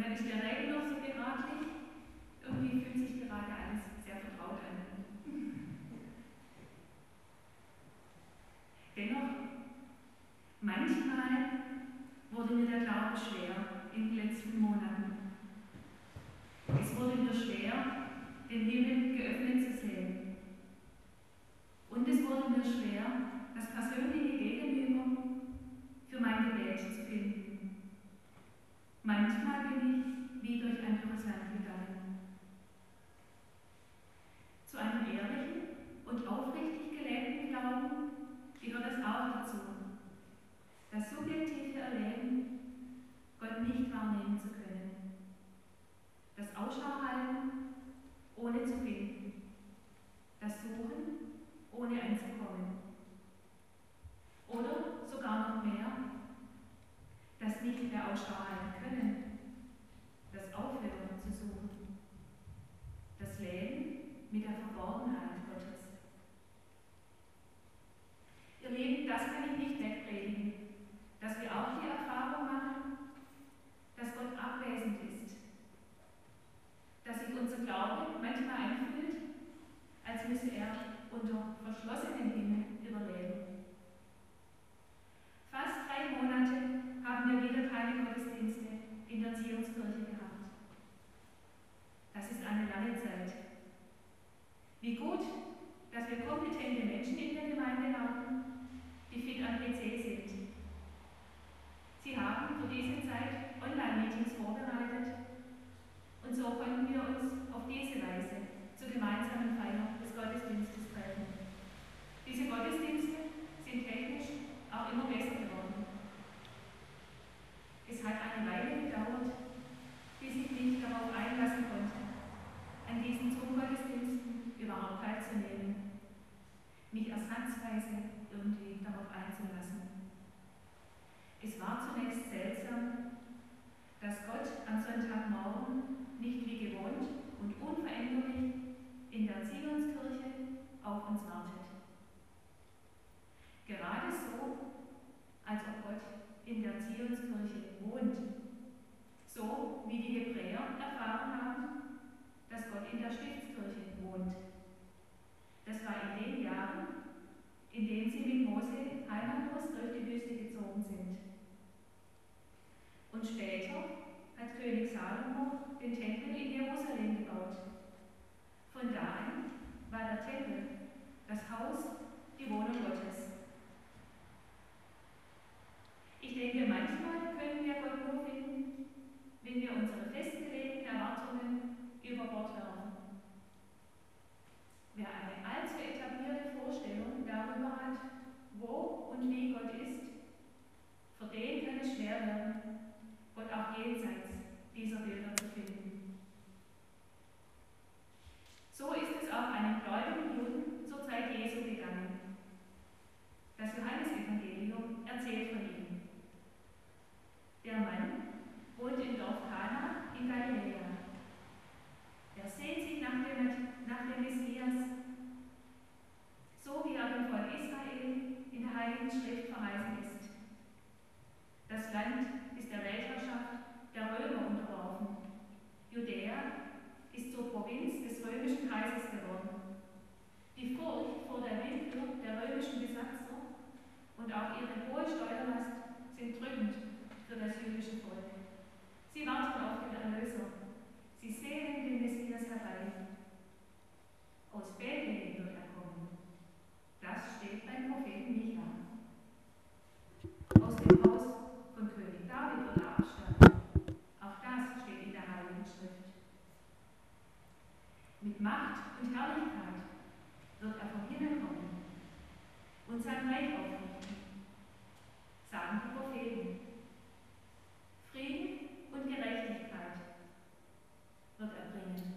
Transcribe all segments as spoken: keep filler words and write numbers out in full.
dann ist der Regen noch so behaglich. Irgendwie fühlt sich gerade alles sehr vertraut an. Dennoch, manchmal wurde mir der Glaube schwer in den letzten Monaten. Es wurde mir schwer, den Himmel geöffnet zu sehen. Und es wurde mir schwer, das persönliche Gegenüber für mein Gebet zu finden. Manchmal bin ich wie durch ein dürres Land gegangen. Zu einem ehrlichen und aufrichtig gelebten Glauben gehört es auch dazu, das subjektive Erleben, Gott nicht wahrnehmen zu können. Das Ausschau halten, ohne zu finden. Das Suchen, ohne anzukommen. Oder sogar noch mehr, das nicht mehr Ausschau halten können. Das Aufhören zu suchen. Das Leben mit der Verborgenheit Gottes. Ihr Lieben, das kann ich nicht wegpredigen, dass wir auch die Erfahrung machen, dass Gott abwesend ist. Dass sich unser Glaube manchmal anfühlt, als müsse er unter verschlossenen Himmel überleben. Fast drei Monate haben wir wieder keine Gottesdienste in der Zionskirche gehabt. Das ist eine lange Zeit. Wie gut, dass wir kompetente Menschen in der Gemeinde haben, die fit am P C sind. Sie haben für diese Zeit Online-Meetings vorbereitet und so konnten wir uns auf diese Weise zur gemeinsamen Feier des Gottesdienstes treffen. Diese Gottesdienste sind technisch auch immer besser geworden. Es hat eine Weile gedauert, bis ich mich darauf einlassen konnte, an diesen Zoom-Gottesdiensten überhaupt teilzunehmen, mich ersatzweise irgendwie darauf einzulassen. Es war zunächst seltsam, dass Gott am Sonntagmorgen nicht wie gewohnt und unveränderlich in der Zionskirche auf uns wartet. Gerade so, als ob Gott in der Zionskirche wohnt. So wie die Hebräer erfahren haben, dass Gott in der Stiftskirche wohnt. Das war in den Jahren, in denen sie mit Mose heimatlos durch die Wüste gezogen sind. Und später hat König Salomo den Tempel in Jerusalem gebaut. Von da an war der Tempel, das Haus, die Wohnung Gottes. Ich denke, manchmal können wir Gott nur finden, wenn wir unsere festgelegten Erwartungen über Bord werfen. Wer eine allzu etablierte Vorstellung darüber hat, wo und wie Gott ist, für den kann es schwer werden, Gott auch jenseits dieser Bilder zu finden. So ist es auch einem gläubigen Juden zur Zeit Jesu gegangen. Das Johannesevangelium erzählt von ihm. Der Mann wohnt im Dorf Kana in Galiläa. Er sehnt sich nach dem, nach dem Messias, so wie er dem Volk Israel in der Heiligen Schrift verheißen ist. Das Land ist der Weltherrschaft der Römer unterworfen. Judäa ist zur Provinz des römischen Kaisers geworden. Die Furcht vor der Willkür der römischen Besatzer und auch ihre hohe Steuerlast sind drückend für das jüdische Volk. Sie warten auf den Erlöser. Sie sehnen den Messias herbei. Aus Bethlehem wird er kommen. Das steht beim Propheten Micha. Aus dem Haus von König David wird er abstammen. Auch das steht in der Heiligen Schrift. Mit Macht und Herrlichkeit wird er vom Himmel kommen und sein Reich aufrichten, sagen die Propheten. Frieden und Gerechtigkeit wird er bringen.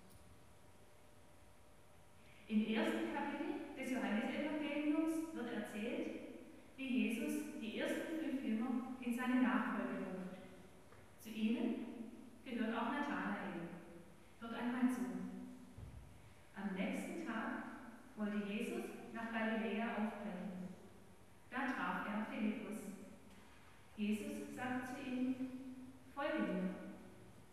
Im ersten Kapitel des Johannesevangeliums wird erzählt, wie Jesus die ersten fünf Jünger in seine Nachfolge ruft. Zu ihnen gehört auch Nathanael. Hört einmal zu. Am nächsten Tag wollte Jesus nach Galiläa aufbrechen. Da traf er Philippus. Jesus sagte zu ihm: Folge mir.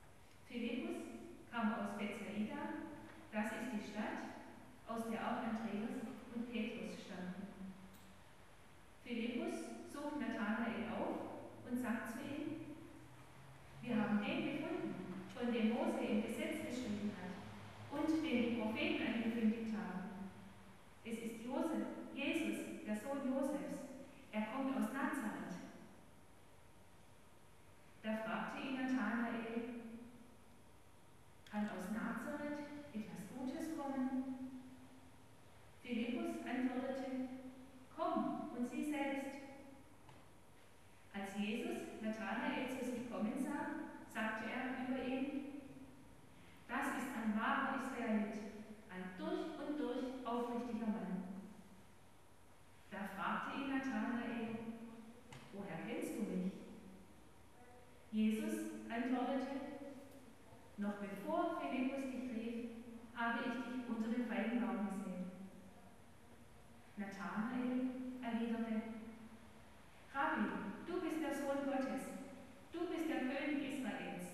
Nathanael zu sich kommen sah, sagte er über ihn: Das ist ein wahrer Israelit, ein durch und durch aufrichtiger Mann. Da fragte ihn Nathanael: Woher kennst du mich? Jesus antwortete: Noch bevor Philippus dich rief, habe ich dich unter dem Feigenbaum gesehen. Nathanael erwiderte: Rabbi, du bist der Sohn Gottes, du bist der König Israels.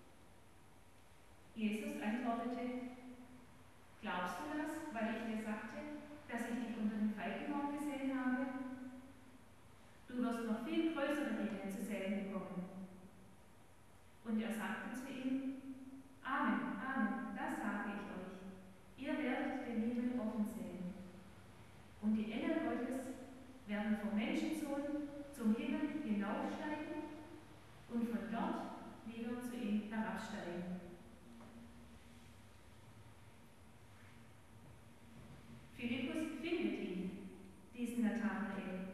Jesus antwortete: Glaubst du das, weil ich dir sagte, dass ich dich unter dem Feigenbaum gesehen habe? Du wirst noch viel größere Dinge zu sehen bekommen. Und er sagte zu ihm: Amen, Amen, das sage ich euch. Ihr werdet den Himmel offen sehen. Und die Engel Gottes werden vom Menschensohn zum Himmel hinaufsteigen und von dort wieder zu ihm herabsteigen. Philippus findet ihn, diesen Nathanael.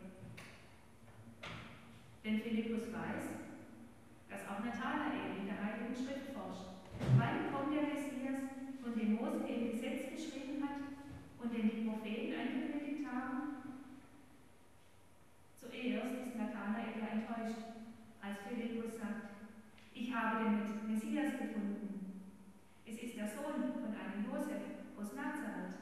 Denn Philippus weiß, dass auch Nathanael in der Heiligen Schrift forscht. Wann kommt der Messias, von dem Mose im Gesetz geschrieben hat und den die Propheten angekündigt haben? Zuerst ist Nathanael ja enttäuscht, als Philippus sagt: Ich habe den Messias gefunden. Es ist der Sohn von einem Josef aus Nazareth.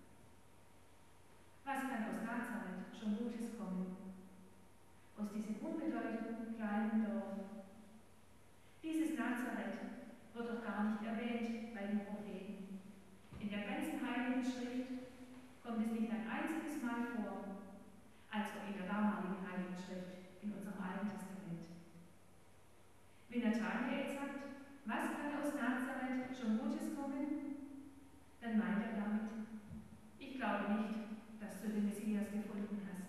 Was kann aus Nazareth schon Gutes kommen? Aus diesem unbedeutenden kleinen Dorf. Dieses Nazareth wird doch gar nicht erwähnt bei den Propheten. In der ganzen Heiligen Schrift kommt es nicht ein einziges Mal vor, also in der damaligen Heiligen Schrift, in unserem Alten Testament. Wenn Nathanael sagt: Was kann aus Nazareth schon Gutes kommen? Dann meint er damit: Ich glaube nicht, dass du den Messias gefunden hast.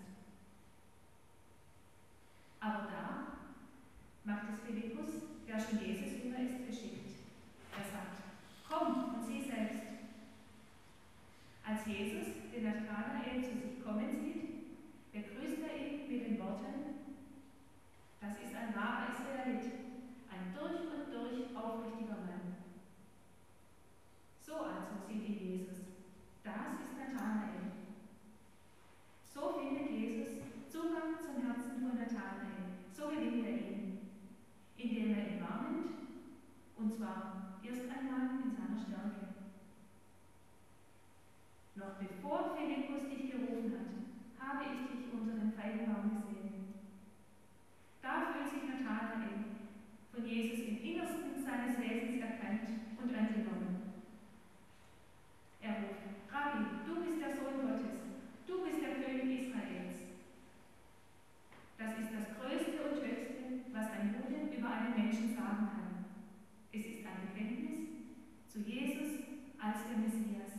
Aber da macht es Philippus, der schon Jesus Jünger ist, geschickt. Er sagt: Komm und sieh selbst. Als Jesus den Nathanael zu sich kommen sieht, begrüßt er ihn mit den Worten: Das ist ein wahrer Israelit, ein durch und durch aufrichtiger Mann. So also sieht ihn Jesus. Das ist Nathanael. So findet Jesus Zugang zum Herzen von Nathanael. So gewinnt er ihn, indem er ihn wahrnimmt, und zwar erst einmal in seiner Stärke. Noch bevor Philippus dich gerufen hat, habe ich dich unter dem Feigenbaum gesehen. Da fühlt sich Nathanael von Jesus im Innersten seines Wesens erkannt und angenommen. Er ruft: Rabbi, du bist der Sohn Gottes, du bist der König Israels. Das ist das Größte und Höchste, was ein Jude über einen Menschen sagen kann. Es ist ein Bekenntnis zu Jesus als dem Messias.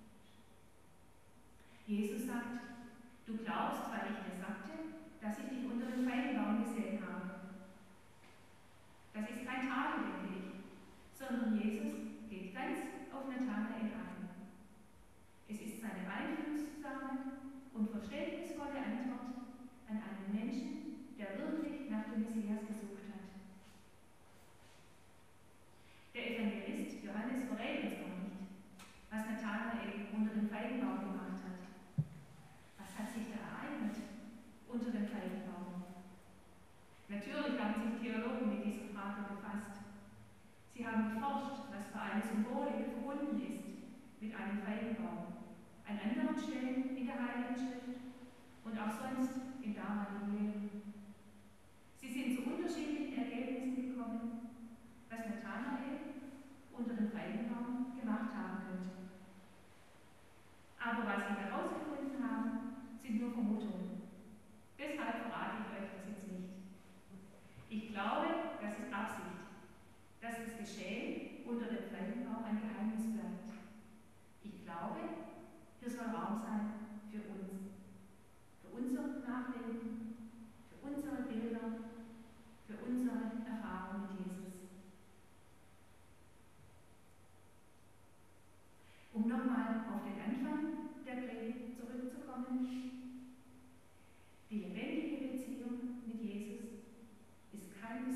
Jesus sagt: Du glaubst, weil ich dir sagte, dass ich dich unter dem Feigenbaum gesehen habe. Das ist kein Tadel, denke ich, sondern Jesus geht ganz auf Nathanael ein. Es ist seine einfühlsame und verständnisvolle Antwort an einen Menschen, der wirklich nach dem Messias gesucht hat. Der Evangelist Johannes verrät uns auch nicht, was Nathanael unter dem Feigenbaum gemacht hat. Was hat sich da ereignet unter dem Feigenbaum? Natürlich haben sich Theologen mit dieser Frage befasst. Sie haben geforscht, was für eine Symbolik verbunden ist mit einem Feigenbaum, an anderen Stellen in der Heiligen Schrift und auch sonst in damaligen Lehren. Sie sind zu unterschiedlichen Ergebnissen gekommen, was Nathanael unter dem Feigenbaum gemacht haben könnte. Aber was sie herausgefunden haben, sind nur Vermutungen. Deshalb verrate ich euch das jetzt nicht. Ich glaube, das ist Absicht, dass das Geschehen unter dem Feigenbaum ein Geheimnis bleibt. Ich glaube, hier soll Raum sein für uns, für unser Nachleben, für unsere Bilder, für unsere Erfahrung mit Jesus. Um nochmal auf den Anfang der Predigt zurückzukommen: Die lebendige Beziehung mit Jesus ist kein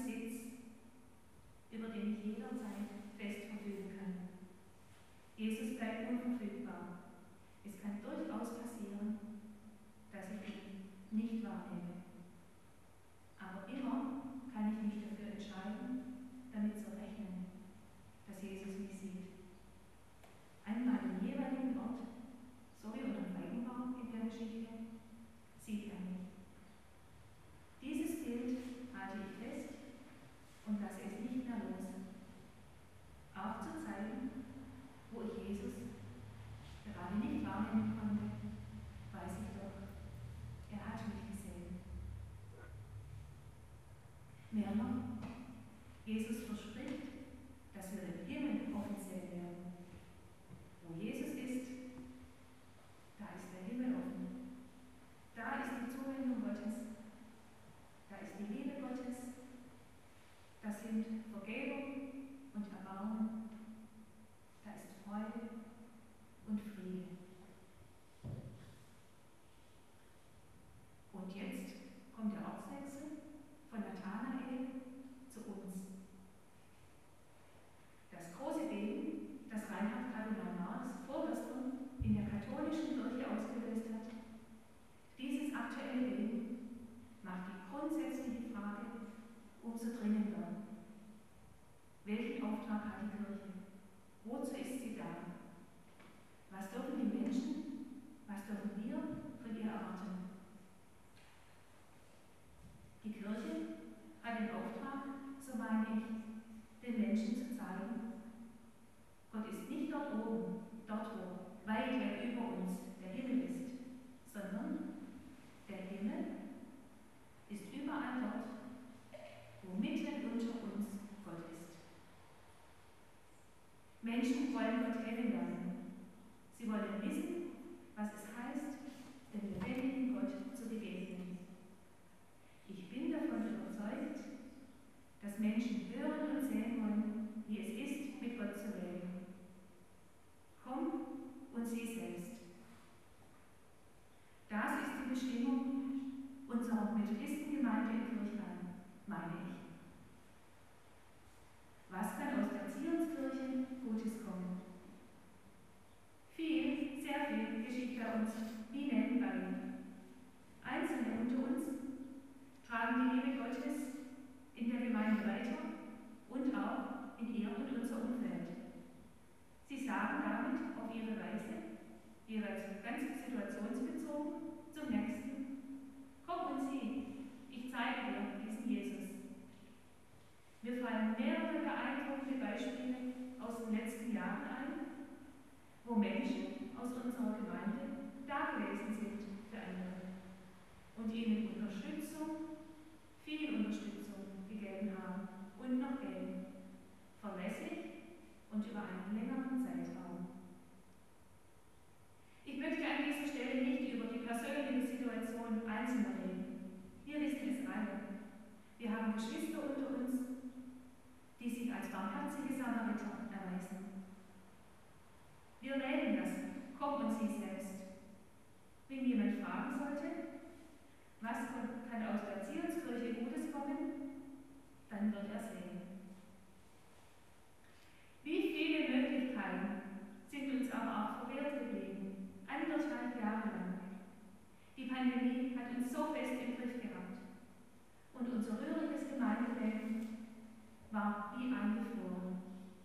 Mehr noch, Jesus verspricht, dass wir den Himmel offiziell werden. Wo Jesus ist, da ist der Himmel offen. Da ist die Zuwendung Gottes. Da ist die Liebe Gottes. Das sind Vergebung und Erbarmen. Da ist Freude und Friede. Und jetzt kommt der Ortswechsel von Nathanael zu uns. Das große Beben, das Reinhard Kardinal Marx vorgestern in der katholischen Kirche ausgelöst hat, dieses aktuelle Beben macht die grundsätzliche Frage umso dringender. Welchen Auftrag hat die Kirche? Wozu ist sie da? Was dürfen die Menschen, was dürfen wir von ihr erwarten? Die Kirche hat den Auftrag, so meine ich, den Menschen zu zeigen, Gott ist nicht dort oben, dort wo, weit weg über uns der Himmel ist, sondern der Himmel ist überall dort, wo mitten unter uns Gott ist. Menschen wollen Gott kennenlernen. Sie wollen wissen, was es heißt, dem lebendigen Gott zu begegnen. Ich bin davon überzeugt, dass Menschen hören und sehen wollen, wie es ist, mit Gott zu leben. Komm und sieh selbst. Das ist die Bestimmung unserer Methodistengemeinde in Kirchheim, meine ich. Was kann aus der Zionskirche Gutes kommen? Viel, sehr viel geschieht bei uns wie nebenbei. Einzelne unter uns tragen die Liebe Gottes in der Gemeinde weiter und auch in ihr und unser Umfeld. Sie sagen damit auf ihre Weise, jeweils ganz situationsbezogen, zum Nächsten: Komm und sieh, ich zeige dir diesen Jesus. Mir fallen mehrere beeindruckende Beispiele aus den letzten Jahren ein, wo Menschen aus unserer Gemeinde da gewesen sind für andere und ihnen Unterstützung, viel Unterstützung gegeben haben und noch geben, verlässlich und über einen längeren Zeitraum. Ich möchte an dieser Stelle nicht über die persönliche Situation Einzelner reden. Wir wissen es alle. Wir haben Geschwister unter uns, die sich als barmherzige Samariter erweisen. Wir wählen das, komm und sieh selbst. Wenn jemand fragen sollte, was kann aus der Zionskirche Gutes kommen, dann wird er sehen. Wie viele Möglichkeiten sind uns aber auch verwehrt geblieben, anderthalb Jahre lang. Die Pandemie hat uns so fest im Griff gehabt und unser rühriges Gemeindeleben war wie eingefroren.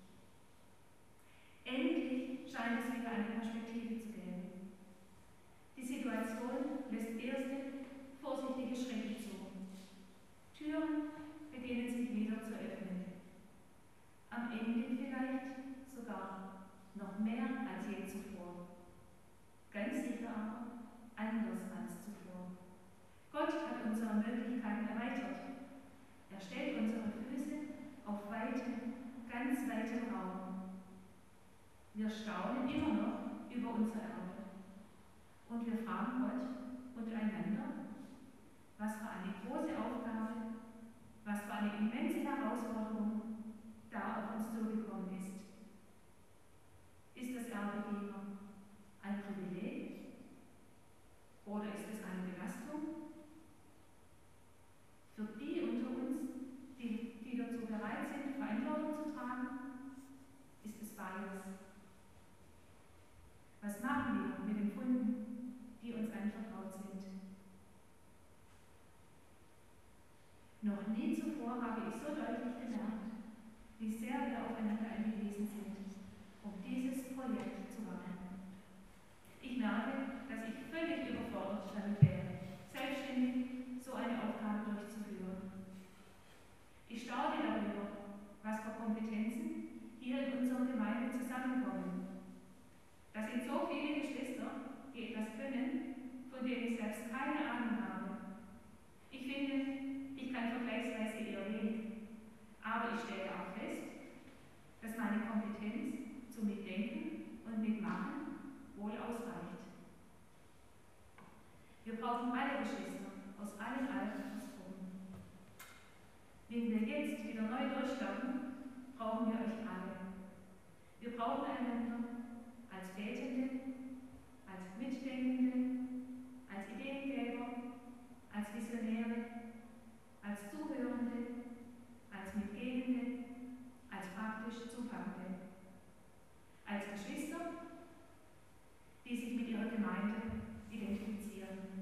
Endlich scheint es wieder eine Perspektive zu geben. Die Situation lässt erste vorsichtige Schritte zu. Türen beginnen sich wieder zu öffnen. Am Ende vielleicht sogar noch mehr als je zuvor. Ganz sicher aber anders als zuvor. Gott hat unsere Möglichkeiten erweitert. Er stellt unsere Füße auf weitem, ganz weitem Raum. Wir staunen immer noch über unser Erbe. Und wir fragen Gott und einander, was für eine große Aufgabe, was für eine immense Herausforderung da auf uns zugekommen ist. Ist das Erbe lieber ein Privileg oder ist es eine Belastung? Für die unter uns, die, die dazu bereit sind, Verantwortung zu tragen, ist es beides. Was machen wir mit den Funden, die uns anvertraut sind? Noch nie zuvor habe ich so deutlich gemerkt, wie sehr wir aufeinander angewiesen sind, um dieses Projekt zu machen. Ich merke, dass ich völlig überfordert damit wäre, selbstständig so eine Aufgabe durchzuführen. Ich staune darüber, was für Kompetenzen hier in unserer Gemeinde zusammenkommen. Da sind so viele Geschwister, die etwas können, von denen ich selbst keine Ahnung habe. Ich finde, ich kann vergleichsweise eher wenig ich stelle auch fest, dass meine Kompetenz zum Mitdenken und Mitmachen wohl ausreicht. Wir brauchen alle Geschwister aus allen Altersgruppen. Wenn wir jetzt wieder neu durchstarten, brauchen wir euch alle. Wir brauchen einander als Betende, als Mitdenkende, als Ideengeber, als Visionäre, als Zuhörende, als Mitgehende, als praktisch Zupackende, als Geschwister, die sich mit ihrer Gemeinde identifizieren.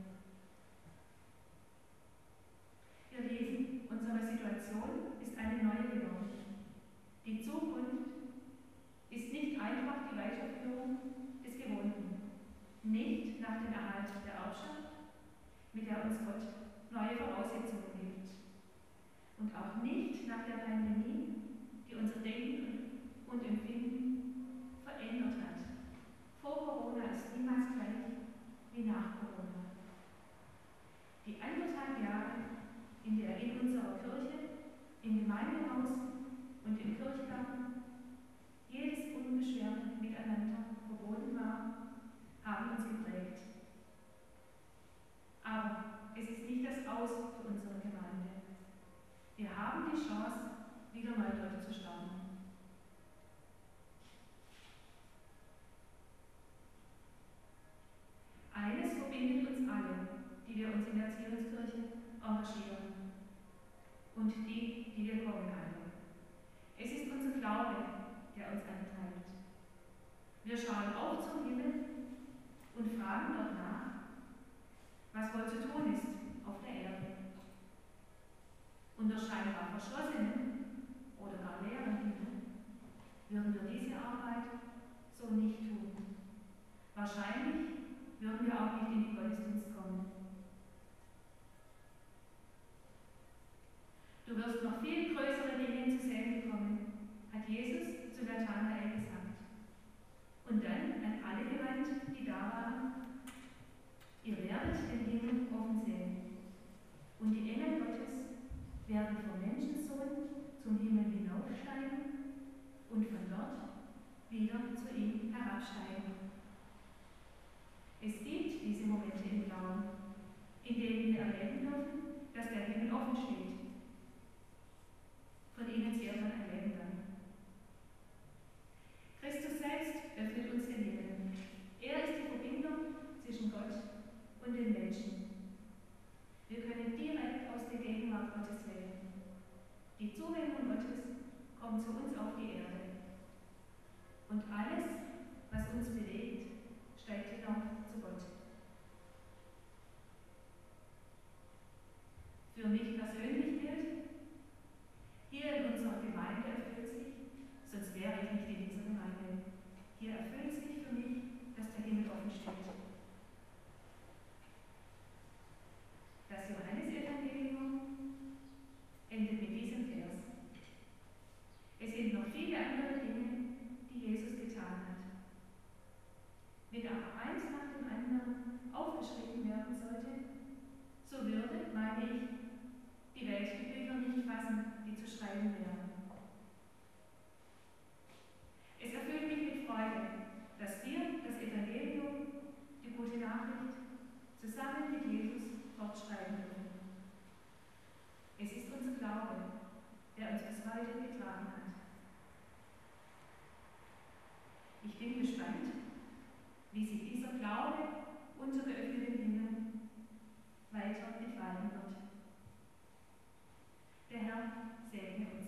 Ihr Lieben, unsere Situation ist eine neue geworden. Die Zukunft ist nicht einfach die Weiterführung des Gewohnten, nicht nach dem Erhalt der Erbschaft, mit der uns Gott neue Voraussetzungen gibt, und auch nicht nach der Pandemie, die unser Denken und Empfinden verändert hat. Vor Corona ist niemals gleich wie nach Corona. Die anderthalb Jahre, in der in unserer Kirche, im Gemeindehaus und im Kirchgarten jedes unbeschwerte Miteinander verboten war, haben uns geprägt. Aber es ist nicht das Aus für unsere Gemeinde. Wir haben die Chance, wieder mal durchzustarten. Eines verbindet uns alle, die wir uns in der Zionskirche engagieren und die, die wir kommen alle. Es ist unser Glaube, der uns antreibt. Wir schauen auf zum Himmel und fragen dort nach, was wohl zu tun ist auf der Erde. Unter scheinbar verschlossenen oder gar leeren Himmel würden wir diese Arbeit so nicht tun. Wahrscheinlich würden wir auch nicht in die Gottesdienst kommen. Du wirst noch viel größere Dinge zu sehen bekommen, hat Jesus zu Nathanael gesagt. Und dann an alle gewandt, die da waren: Ihr werdet den Himmel offen sehen, und die Engel Gottes werden vom Menschensohn zum Himmel hinaufsteigen und von dort wieder zu ihm herabsteigen. Es gibt diese Momente im Glauben, in denen wir erleben dürfen, dass der Himmel offen steht. Von ihnen zehrt man ein Leben lang. Christus selbst öffnet uns den Himmel. Er ist die Verbindung zwischen Gott und den Menschen. Wir können direkt aus der Gegenwart Gottes leben. Die Zuwendung Gottes kommt zu uns auf die Erde. Und alles, was uns bewegt, steigt hinauf zu Gott. Für mich persönlich gilt, hier in unserer Gemeinde erfüllt sich, sonst wäre ich nicht in dieser Gemeinde, hier erfüllt sich für mich, dass der Himmel offen steht. Das Johannesevangelium endet mit diesem Vers. Es sind noch viele andere Dinge, die Jesus getan hat. Wenn aber eins nach dem anderen aufgeschrieben werden sollte, so würde, meine ich, die Welt die Bücher nicht fassen, die zu schreiben wären. Es erfüllt mich mit Freude, dass wir das Evangelium, die gute Nachricht, zusammen mit Jesus fortschreiben dürfen. Es ist unser Glaube, der uns bis heute getragen hat. Ich bin gespannt, wie sich dieser Glaube unter geöffneten Himmel weiter entfalten wird. Der Herr segne uns.